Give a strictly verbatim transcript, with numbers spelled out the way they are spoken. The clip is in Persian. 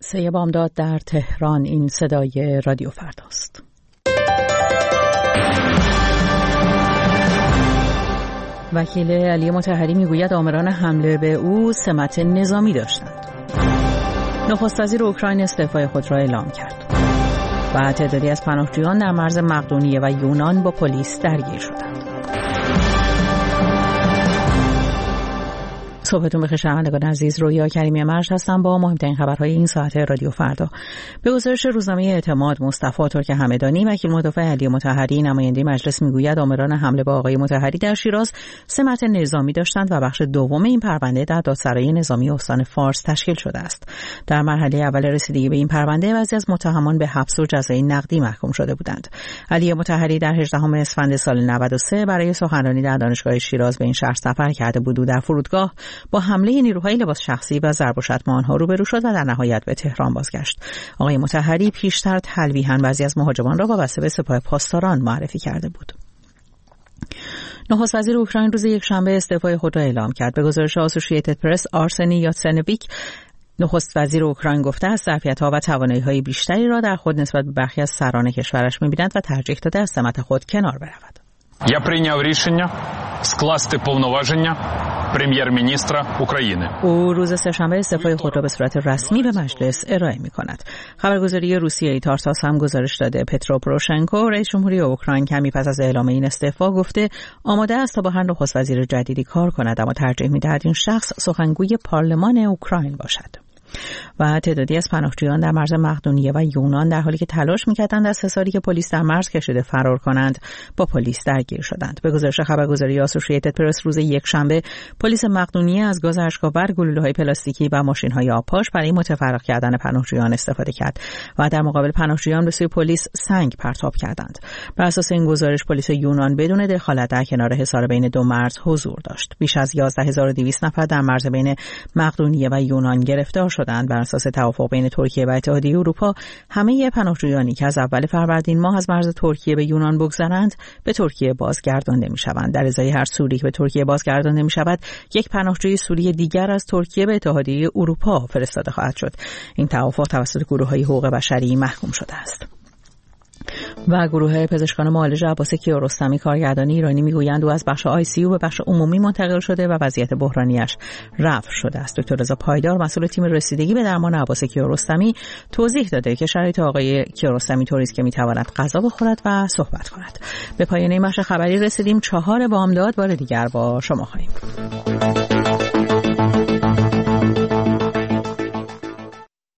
سه بامداد در تهران. این صدای رادیو فرداست. وکیل علی مطهری میگوید آمران حمله به او سمت نظامی داشتند. نخست وزیر اوکراین استعفای خود را اعلام کرد. و تعدادی از پناهجویان در مرز مقدونیه و یونان با پلیس درگیر شدند. صبحتون بخیر شنوندگان عزیز، رویا کریمی مرج هستم با مهمترین خبرهای این ساعت رادیو فردا. به گزارش روزنامه اعتماد، مصطفی ترک همدانی وکیل مدافع علی مطهری نماینده مجلس میگوید آمران حمله به آقای مطهری در شیراز سمت نظامی داشتند و بخش دوم این پرونده در دادسرای نظامی استان فارس تشکیل شده است. در مرحله اول رسیدگی به این پرونده بعضی از متهمان به حبس و جزای نقدی محکوم شده بودند. علی مطهری در هجدهم اسفند سال نود و سه برای سخنرانی در دانشگاه شیراز به این شهر سفر کرده بود و در فرودگاه با حمله نیروهای لباس شخصی و ضرب و شتم آنها روبرو شد و در نهایت به تهران بازگشت. آقای مطهری پیشتر تلویحاً بعضی از مهاجمان را وابسته به سپاه پاسداران معرفی کرده بود. نخست وزیر اوکراین روز یکشنبه استعفای خود را اعلام کرد. به گزارش آسوشییتد پرس، آرسنی یاتسنویک نخست وزیر اوکراین گفته است ظرفیت‌ها و توانایی‌های بیشتری را در خود نسبت به برخی از سران کشورش می‌بیند و ترجیح داده از سمت خود کنار برود. Я прийняв рішення скласти повноваження پرمی‌مینістر اوکراین. او روز سه‌شنبه استعفای خود را به صورت رسمی به مجلس ارائه می‌کند. خبرگزاری روسیه‌ای تارتاس هم گزارش داده پترو پوروشنکو رئیس جمهوری اوکراین کمی پس از اعلام این استعفا گفته آماده است تا با هر نخست وزیر جدیدی کار کند، اما ترجیح می‌دهد این شخص سخنگوی پارلمان اوکراین باشد. و تعدادی از پناهجویان در مرز مقدونیه و یونان در حالی که تلاش می‌کردند از حصاری که پلیس در مرز کشیده فرار کنند با پلیس درگیر شدند. به گزارش خبرگزاری آسوشییتد پرس روز یکشنبه پلیس مقدونیه از گاز اشک‌آور، گلوله‌های پلاستیکی و ماشین‌های آبپاش برای متفرق کردن پناهجویان استفاده کرد و در مقابل پناهجویان به سوی پلیس سنگ پرتاب کردند. بر اساس این گزارش پلیس یونان بدون دخالت در کنار حصار بین دو مرز حضور داشت. بیش از یازده هزار و دویست نفر در مرز بین مقدونیه و یونان گرفتار شدند. بر اساس توافق بین ترکیه و اتحادیه اروپا همه پناهجویانی که از اول فروردین ماه از مرز ترکیه به یونان بگذرند به ترکیه بازگردانده می‌شوند. در ازای هر سوری که به ترکیه بازگردانده می‌شود، یک پناهجوی سوری دیگر از ترکیه به اتحادیه اروپا فرستاده خواهد شد. این توافق توسط گروه‌های حقوق بشری محکوم شده است. و گروه پزشکان معالج عباس کیارستمی کارگردان ایرانی میگویند او از بخش آی سی یو به بخش عمومی منتقل شده و وضعیت بحرانیش رفع شده است. دکتر رضا پایدار مسئول تیم رسیدگی به درمان عباس کیارستمی توضیح داده که شرایط آقای کیارستمی طوری است که میتواند غذا بخورد و صحبت کند. به پایان این بخش خبری رسیدیم. چهار بامداد بار دیگر با شما خواهیم بود.